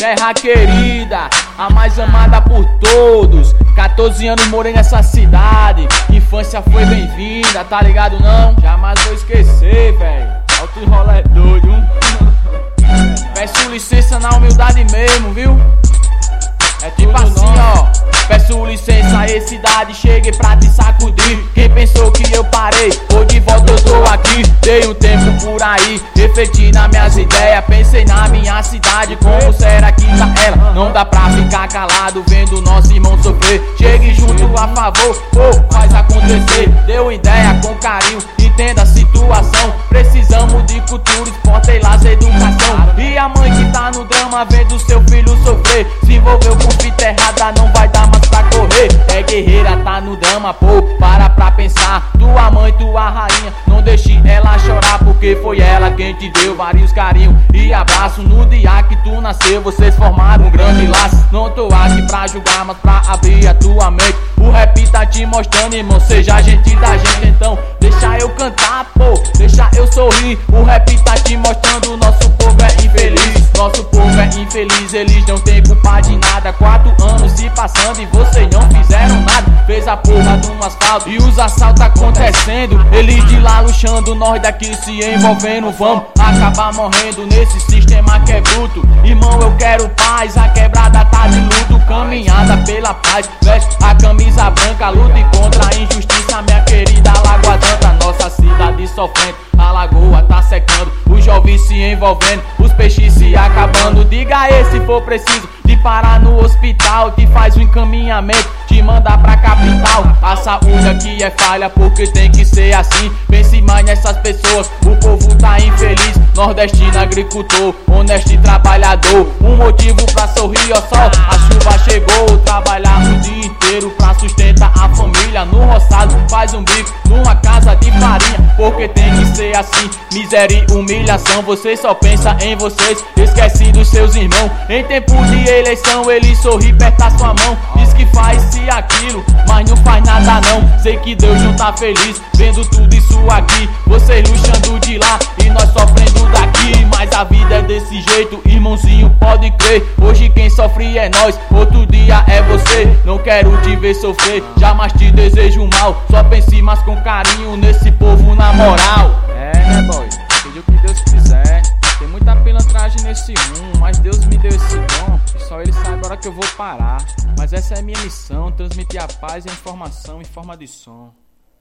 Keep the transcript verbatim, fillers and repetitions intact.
terra querida, a mais amada por todos. Quatorze anos morei nessa cidade, infância foi bem-vinda, tá ligado não? Jamais vou esquecer, velho. Alto enrola é doido, hein? Peço licença na humildade mesmo, viu? É tipo assim, ó. Peço licença a esse cidade, cheguei pra te sacudir. Quem pensou que eu parei, hoje de volta eu tô aqui. Dei um tempo por aí, refleti nas minhas ideias. Pensei na minha cidade, como será que tá ela? Não dá pra ficar calado vendo nosso irmão sofrer. Chegue junto a favor, oh, faz acontecer. Deu ideia com carinho, entenda a situação. Precisamos de cultura, esporte e lazer, educação. E a mãe que tá no drama vendo seu filho sofrer, se envolveu com fita errada, não vai dar mais pra correr. É guerreira, tá no drama, pô, para pra pensar. Tua mãe, tua rainha, não deixe ela chorar, porque foi ela quem te deu vários carinhos e abraço. No dia que tu nasceu, vocês formaram um grande laço. Não tô aqui pra julgar, mas pra abrir a tua mente. O rap tá te mostrando, irmão, seja gente da gente. Então deixa eu cantar, pô, deixa eu sorrir. O rap tá te mostrando, nosso povo é infeliz. Nosso povo é infeliz, eles não têm culpa de nada. Quatro anos se passando e vocês não fizeram nada. Fez a porra de um asfalto e os assaltos acontecendo. Eles de lá luxando, nós daqui se envolvendo. Vamos acabar morrendo nesse sistema que é bruto. Irmão, eu quero paz, a quebrada tá de luto. Caminhada pela paz, veste a camisa branca. Lute contra a injustiça, minha querida Lagoa Santa. Nossa cidade sofrendo, a lagoa tá secando. Os jovens se envolvendo, os peixes se acabando. Diga aí se for preciso de parar no hospital, te faz um encaminhamento, te manda pra capital. A saúde aqui é falha porque tem que ser assim. Pense mais nessas pessoas, o povo tá infeliz. Nordestino, agricultor, honesto e trabalhador. Um motivo pra sorrir, ó sol, a chuva chegou. Trabalhar o dia inteiro pra sustentar a família. No roçado faz um bico numa casa de farinha, porque tem que ser assim. Miséria e humilhação, você só pensa em vocês, esquece dos seus irmãos. Em tempo de eleição ele sorri, aperta sua mão, diz que faz e aquilo, mas não faz nada não. Sei que Deus não tá feliz vendo tudo isso aqui. Vocês luxando de lá e nós sofrendo daqui. Mas a vida é desse jeito, irmãozinho, pode crer. Hoje quem sofre é nós, outro dia é você. Não quero te ver sofrer, jamais te desejo mal. Só pense mais com carinho nesse povo na moral. É, né, boy? Seja o que Deus quiser. Tem muita pilantragem nesse mundo, mas Deus me deu esse dom e só Ele sabe a hora que eu vou parar. Mas essa é a minha missão, transmitir a paz e a informação em forma de som.